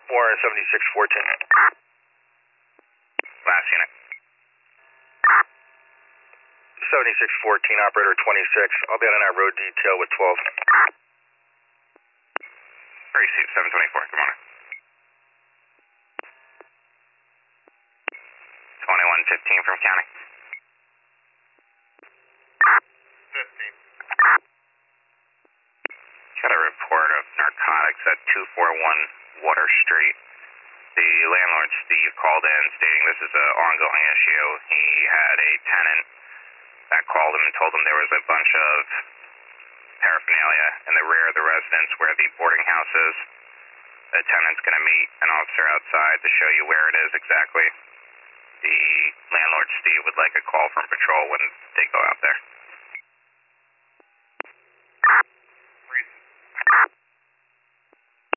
Warren 7614. Last unit. 7614, operator 26. I'll be on that road detail with 12. Receive 724, good morning. 2115 from county. 15. Got a report of narcotics at 241 Water Street. The landlord, Steve, called in stating this is an ongoing issue. He had a tenant that called him and told him there was a bunch of paraphernalia in the rear of the residence where the boarding house is. The tenant's going to meet an officer outside to show you where it is exactly. The landlord, Steve, would like a call from patrol when they go out there.